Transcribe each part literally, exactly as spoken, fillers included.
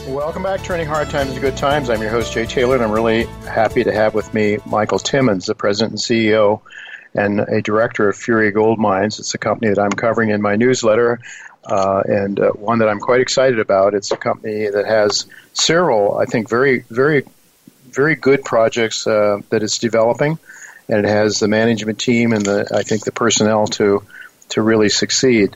Welcome back, Turning Hard Times into Good Times. I'm your host, Jay Taylor, and I'm really happy to have with me Michael Timmins, the president and C E O and a director of Fury Gold Mines. It's a company that I'm covering in my newsletter, uh, and uh, one that I'm quite excited about. It's a company that has several, I think, very, very, very good projects uh, that it's developing, and it has the management team and the, I think, the personnel to to really succeed.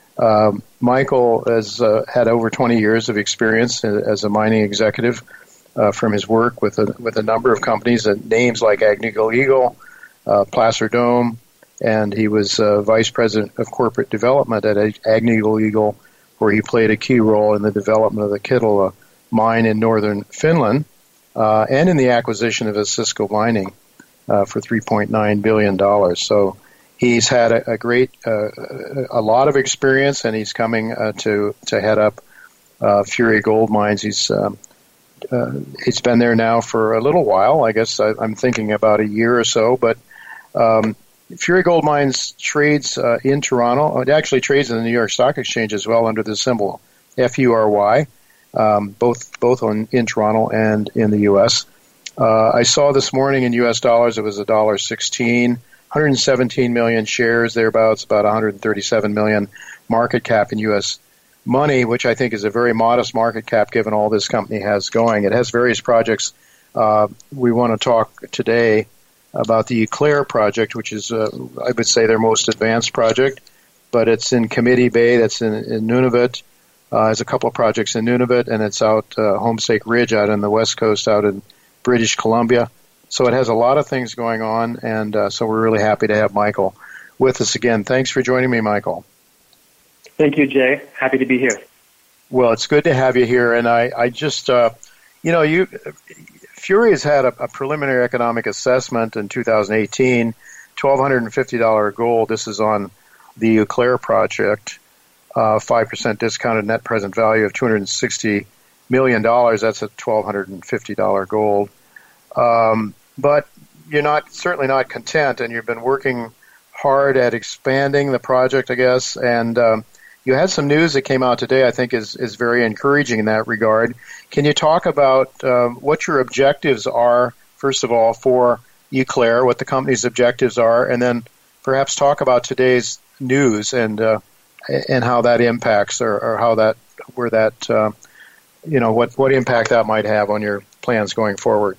Um, Michael has uh, had over twenty years of experience as a mining executive uh, from his work with a, with a number of companies, and names like Agnico Eagle, uh, Placer Dome, and he was uh, vice president of corporate development at Agnico Eagle, where he played a key role in the development of the Kittilä mine in northern Finland, uh, and in the acquisition of Osisko Mining uh, for three point nine billion dollars. So he's had a, a great, uh, a lot of experience, and he's coming uh, to to head up uh, Fury Gold Mines. He's um, uh, he's been there now for a little while. I guess I, I'm thinking about a year or so. But um, Fury Gold Mines trades uh, in Toronto. It actually trades in the New York Stock Exchange as well under the symbol F U R Y, um, both both on in Toronto and in the U S. Uh, I saw this morning in U S dollars it was one dollar sixteen. one hundred seventeen million shares, thereabouts, about one hundred thirty-seven million market cap in U S money, which I think is a very modest market cap given all this company has going. It has various projects. Uh, we want to talk today about the Eclair project, which is, uh, I would say, their most advanced project, but it's in Committee Bay, that's in, in Nunavut. Uh, there's a couple of projects in Nunavut, and it's out uh, Homestake Ridge out on the west coast out in British Columbia. So it has a lot of things going on, and uh, so we're really happy to have Michael with us again. Thanks for joining me, Michael. Thank you, Jay. Happy to be here. Well, it's good to have you here, and I, I just, uh, you know, you Fury has had a, a preliminary economic assessment in two thousand eighteen, one thousand two hundred fifty dollars gold. This is on the Eclair project, uh, five percent discounted net present value of two hundred sixty million dollars. That's at one thousand two hundred fifty dollars gold. Um, But you're not certainly not content, and you've been working hard at expanding the project, I guess. And um, you had some news that came out today I think is, is very encouraging in that regard. Can you talk about um, what your objectives are, first of all, for Eclair, what the company's objectives are, and then perhaps talk about today's news and uh, and how that impacts or, or how that where that uh, you know what, what impact that might have on your plans going forward?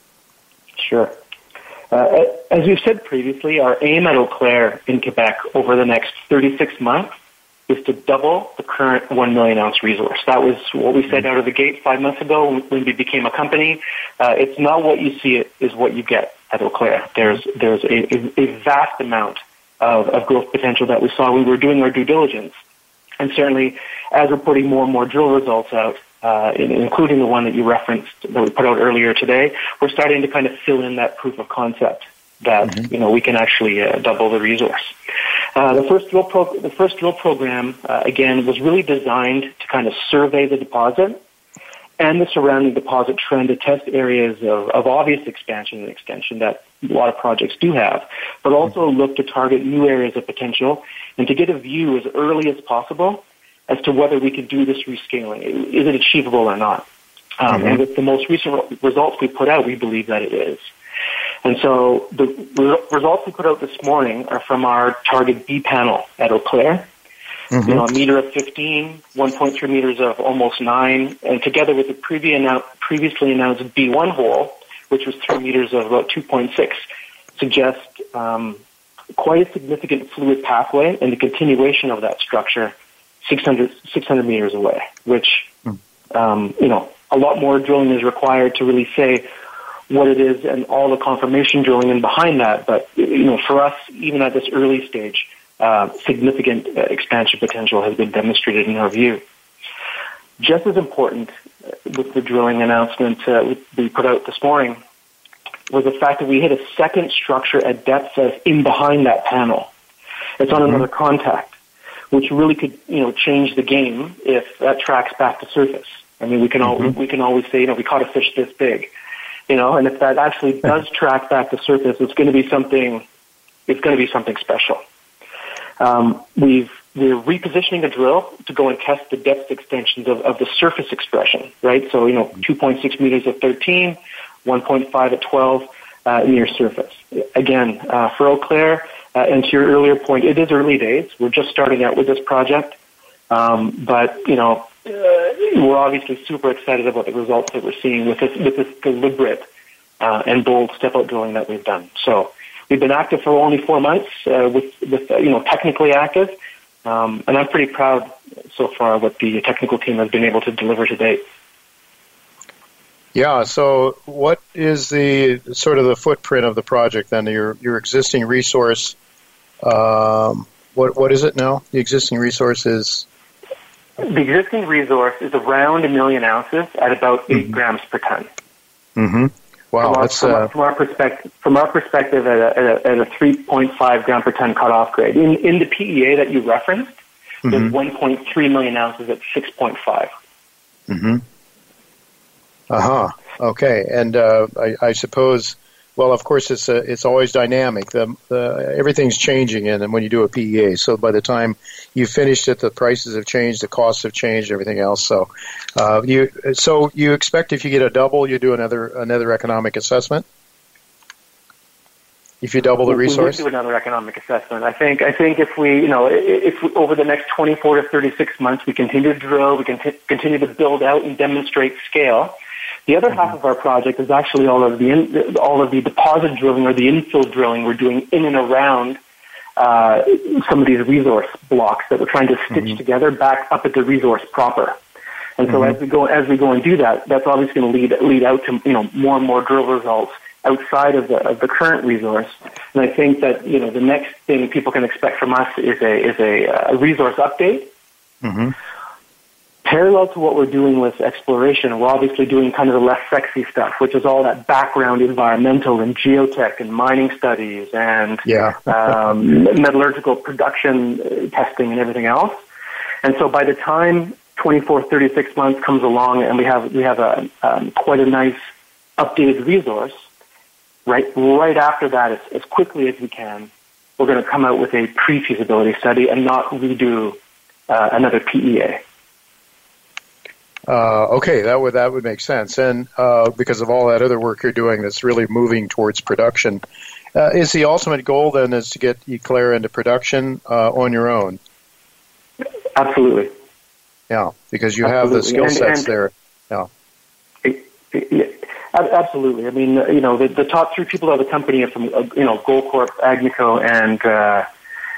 Sure. Uh, as we've said previously, our aim at Eau Claire in Quebec over the next thirty-six months is to double the current one million ounce resource. That was what we said out of the gate five months ago when we became a company. Uh, it's not what you see, it is what you get at Eau Claire. There's, there's a, a vast amount of, of growth potential that we saw when we were doing our due diligence. And certainly, as we're putting more and more drill results out, Uh, including the one that you referenced that we put out earlier today, we're starting to kind of fill in that proof of concept that mm-hmm. you know we can actually uh, double the resource. Uh, the first drill pro- the first drill program uh, again was really designed to kind of survey the deposit and the surrounding deposit trend to test areas of, of obvious expansion and extension that a lot of projects do have, but also mm-hmm. look to target new areas of potential and to get a view as early as possible as to whether we can do this rescaling. Is it achievable or not? Um, mm-hmm. And with the most recent re- results we put out, we believe that it is. And so the re- results we put out this morning are from our target B panel at Eau Claire. Mm-hmm. You know, a meter of fifteen, one point three meters of almost nine, and together with the previous annou- previously announced B one hole, which was three meters of about two point six, suggest um, quite a significant fluid pathway and the continuation of that structure six hundred, six hundred meters away, which, um, you know, a lot more drilling is required to really say what it is and all the confirmation drilling in behind that. But, you know, for us, even at this early stage, uh, significant uh, expansion potential has been demonstrated in our view. Just as important with the drilling announcement uh, we put out this morning was the fact that we hit a second structure at depth that's in behind that panel. It's on mm-hmm. another contact, which really could, you know, change the game if that tracks back to surface. I mean, we can mm-hmm. always, we can always say, you know, we caught a fish this big, you know, and if that actually does track back to surface, it's going to be something, it's going to be something special. Um, we've we're repositioning a drill to go and test the depth extensions of, of the surface expression, right? So, you know, two point six meters at thirteen, one point five at twelve uh, near surface. Again, uh, for Eau Claire, uh, and to your earlier point, it is early days. We're just starting out with this project. Um, but, you know, uh, we're obviously super excited about the results that we're seeing with this, with this deliberate uh, and bold step-out drilling that we've done. So we've been active for only four months uh, with, with uh, you know, technically active. Um, and I'm pretty proud so far what the technical team has been able to deliver to date. Yeah, so what is the sort of the footprint of the project then? Your your existing resource, um, what what is it now? The existing resource is? The existing resource is around a million ounces at about eight mm-hmm. grams per ton. Mm-hmm. Wow, from our, that's from, uh, our, from our perspective. From our perspective, at a, at a, at a three point five gram per ton cutoff grade. In in the P E A that you referenced, mm-hmm. there's one point three million ounces at six point five. Mm-hmm. Uh huh. Okay, and uh, I, I suppose. Well, of course, it's a, it's always dynamic. The, the everything's changing, and when you do a P E A, so by the time you finished it, the prices have changed, the costs have changed, everything else. So, uh, you so you expect if you get a double, you do another another economic assessment. If you double the resource, we would do another economic assessment. I think I think if we you know if we, over the next twenty-four to thirty-six months we continue to drill, we can t- continue to build out and demonstrate scale. The other half of our project is actually all of the in, all of the deposit drilling or the infill drilling we're doing in and around uh, some of these resource blocks that we're trying to stitch mm-hmm. together back up at the resource proper. And so mm-hmm. as we go as we go and do that, that's obviously going to lead lead out to you know more and more drill results outside of the of the current resource. And I think that you know the next thing people can expect from us is a is a, a resource update. Mm-hmm. Parallel to what we're doing with exploration, we're obviously doing kind of the less sexy stuff, which is all that background environmental and geotech and mining studies and yeah. um, metallurgical production uh, testing and everything else. And so by the time twenty-four, thirty-six months comes along and we have we have a um, quite a nice updated resource, right right after that, as, as quickly as we can, we're going to come out with a pre-feasibility study and not redo uh, another P E A. Uh, okay, that would that would make sense, and uh, because of all that other work you're doing, that's really moving towards production. Uh, is the ultimate goal then is to get Eau Claire into production uh, on your own? Absolutely. Yeah, because you absolutely. have the skill and, sets and there. Yeah. It, it, absolutely. I mean, you know, the, the top three people of the company are from you know Goldcorp, Agnico, and uh,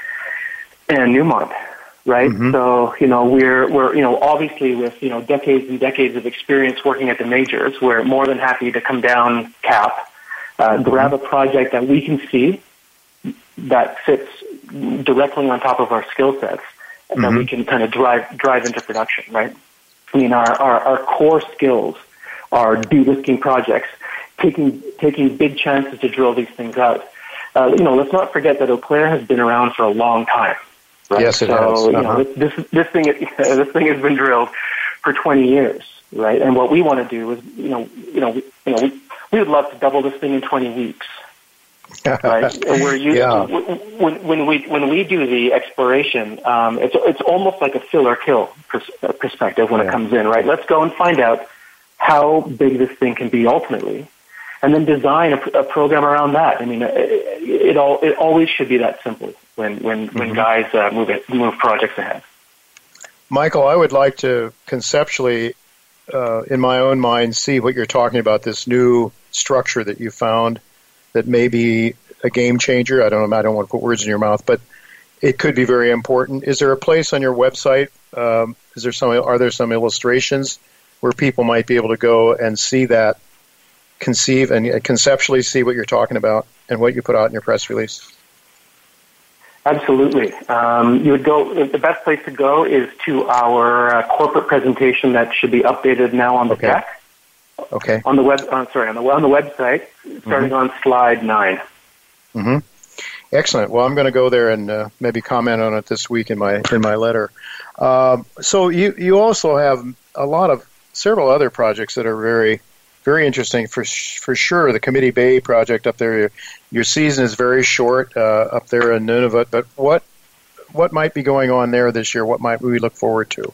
and Newmont. Right, mm-hmm. so you know we're we're you know obviously with you know decades and decades of experience working at the majors, we're more than happy to come down cap, uh, mm-hmm. grab a project that we can see that fits directly on top of our skill sets, and mm-hmm. that we can kind of drive drive into production. Right, I mean our our, our core skills are de-risking projects, taking taking big chances to drill these things out. Uh, you know, let's not forget that Eau Claire has been around for a long time. Right? Yes, it so, has. Uh-huh. You know, this this thing this thing has been drilled for twenty years, right? And what we want to do is, you know, you know, we, you know, we, we would love to double this thing in twenty weeks, right? And we're used yeah. to, when when we when we do the exploration, um, it's it's almost like a fill or kill pers- perspective when yeah. it comes in, right? Let's go and find out how big this thing can be ultimately, and then design a, a program around that. I mean, it, it all it always should be that simple when when, mm-hmm. when guys uh, move it move projects ahead. Michael, I would like to conceptually, uh, in my own mind, see what you're talking about. This new structure that you found that may be a game changer. I don't know. I don't want to put words in your mouth, but it could be very important. Is there a place on your website? Um, is there some? Are there some illustrations where people might be able to go and see that? Conceive and conceptually see what you're talking about and what you put out in your press release? Absolutely. Um, you would go. The best place to go is to our uh, corporate presentation that should be updated now on the okay. deck. Okay. On the web. Uh, sorry, on the on the website, starting mm-hmm. on slide nine. Mm-hmm. Excellent. Well, I'm going to go there and uh, maybe comment on it this week in my in my letter. Um, so you you also have a lot of several other projects that are very. Very interesting for for sure. The Committee Bay project up there, your season is very short uh, up there in Nunavut. But what what might be going on there this year? What might we look forward to?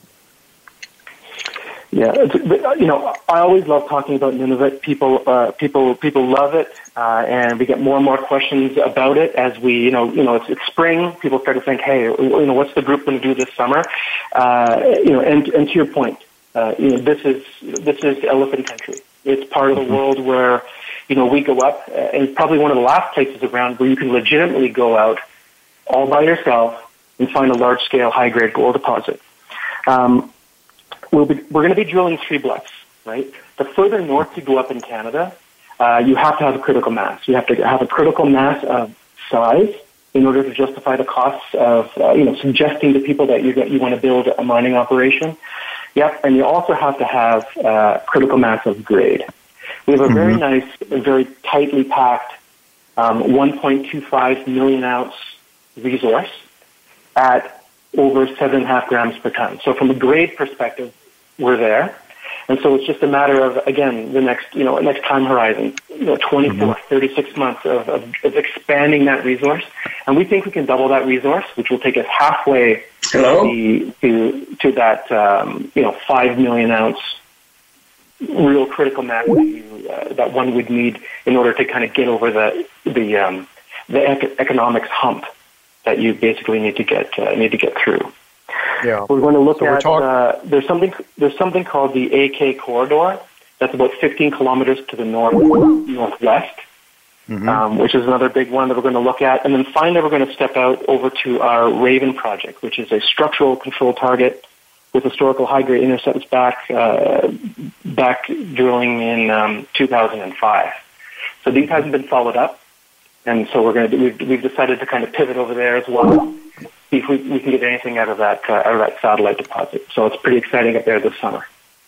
Yeah, it's, you know, I always love talking about Nunavut. People, uh, people, people love it, uh, and we get more and more questions about it as we, you know, you know, it's, it's spring. People start to think, hey, you know, what's the group going to do this summer? Uh, you know, and, and to your point, uh, you know, this is this is elephant country. It's part of the world where, you know, we go up, and it's probably one of the last places around where you can legitimately go out all by yourself and find a large-scale, high-grade gold deposit. Um, We'll be, we're going to be drilling three bluffs, right? The further north you go up in Canada, uh, you have to have a critical mass. You have to have a critical mass of size in order to justify the costs of, uh, you know, suggesting to people that you you want to build a mining operation. Yep, and you also have to have uh, critical mass of grade. We have a mm-hmm. very nice, very tightly packed um, one point two five million ounce resource at over seven and a half grams per ton. So from a grade perspective, we're there. And so it's just a matter of, again, the next, you know, next time horizon, you know, twenty-four, mm-hmm. thirty-six months of, of, of expanding that resource. And we think we can double that resource, which will take us halfway Hello? to, to, to that, um, you know, five million ounce real critical mass that, you, uh, that one would need in order to kind of get over the, the, um, the ec- economics hump that you basically need to get, uh, need to get through. Yeah. We're going to look so at, talk- uh, there's something, there's something called the A K corridor. That's about fifteen kilometers to the north, northwest, mm-hmm. um, which is another big one that we're going to look at. And then finally, we're going to step out over to our Raven project, which is a structural control target with historical high-grade intercepts back, uh, back drilling in, um, two thousand five. So these hasn't been followed up. And so we're going to, we've, we've decided to kind of pivot over there as well. See if we, we can get anything out of that uh, out of that satellite deposit. So it's pretty exciting up there this summer.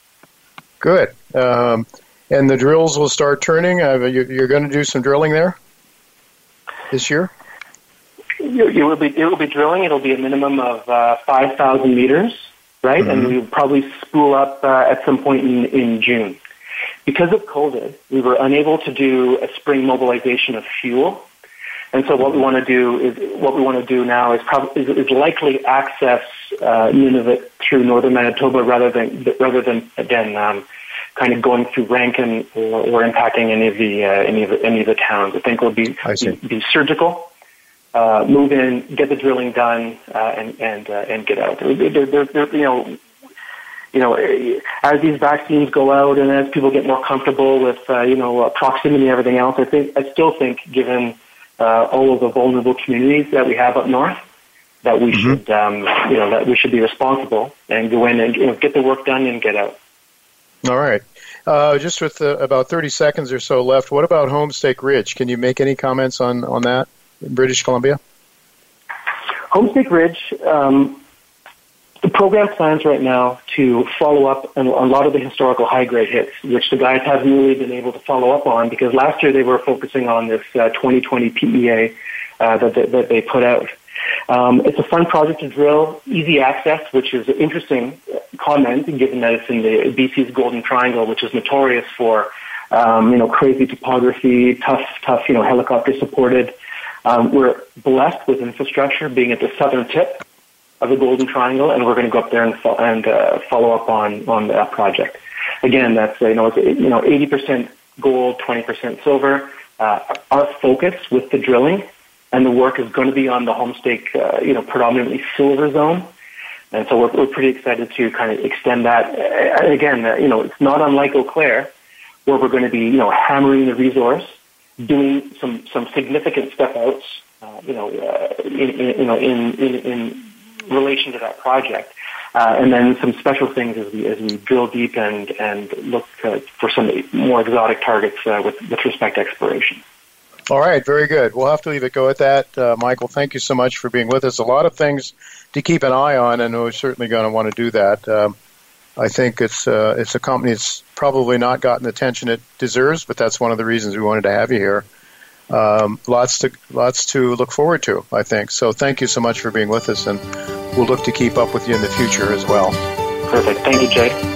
Good. Um, and the drills will start turning. Uh, you, you're going to do some drilling there this year? You, you will be it will be drilling. It'll be a minimum of uh, five thousand meters, right? Mm-hmm. And we'll probably spool up uh, at some point in, in June. Because of COVID, we were unable to do a spring mobilization of fuel. And so what we want to do is what we want to do now is probably is, is likely access uh, Nunavut through northern Manitoba rather than rather than than um, kind of going through Rankin or, or impacting any of the uh, any of the, any of the towns. I think we'll be be, be surgical, uh, move in, get the drilling done, uh, and and uh, and get out. They're, they're, they're, you know. You know, as these vaccines go out and as people get more comfortable with, uh, you know, uh, proximity and everything else, I think I still think, given uh, all of the vulnerable communities that we have up north, that we mm-hmm. should, um, you know, that we should be responsible and go in and, you know, get the work done and get out. All right. Uh, just with uh, about thirty seconds or so left, what about Homestake Ridge? Can you make any comments on, on that in British Columbia? Homestake Ridge. Um, The program plans right now to follow up on a lot of the historical high-grade hits, which the guys haven't really been able to follow up on because last year they were focusing on this uh, twenty twenty P E A uh, that, they, that they put out. Um, it's a fun project to drill, easy access, which is an interesting comment given that it's in the B C's Golden Triangle, which is notorious for um, you know crazy topography, tough, tough you know helicopter supported. Um, we're blessed with infrastructure being at the southern tip of the Golden Triangle, and we're going to go up there and, fo- and uh, follow up on, on that project. Again, that's uh, you know it's, you know eighty percent gold, twenty percent silver. Uh, our focus with the drilling and the work is going to be on the Homestake, uh, you know, predominantly silver zone, and so we're, we're pretty excited to kind of extend that. And again, uh, you know, it's not unlike Eau Claire, where we're going to be you know hammering the resource, doing some some significant step outs, uh, you know, uh, in, in, you know in in, in relation to that project, uh, and then some special things as we as we drill deep and and look uh, for some more exotic targets uh, with with respect to exploration. All right, very good. We'll have to leave it go at that. Uh, Michael, thank you so much for being with us. A lot of things to keep an eye on, and we're certainly going to want to do that. Um, I think it's uh, it's a company that's probably not gotten the attention it deserves, but that's one of the reasons we wanted to have you here. Um, lots to lots to look forward to, I think. So thank you so much for being with us, and we'll look to keep up with you in the future as well. Perfect. Thank you, Jay.